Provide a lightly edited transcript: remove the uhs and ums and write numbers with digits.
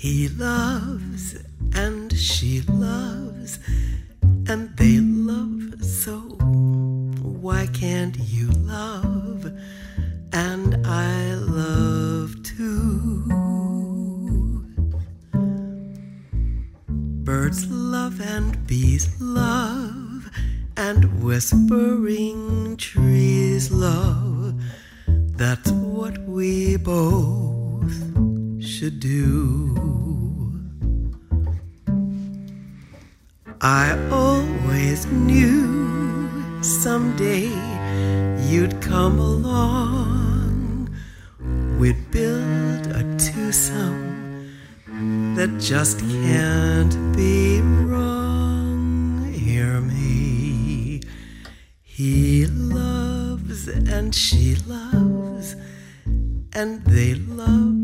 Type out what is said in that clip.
He loves and she loves and they love so. Why can't you love and I love too? Birds love and bees love and whispering trees love. That's what we both should do. I always knew someday you'd come along. We'd build a twosome that just can't be wrong. Hear me. He loves and she loves and they love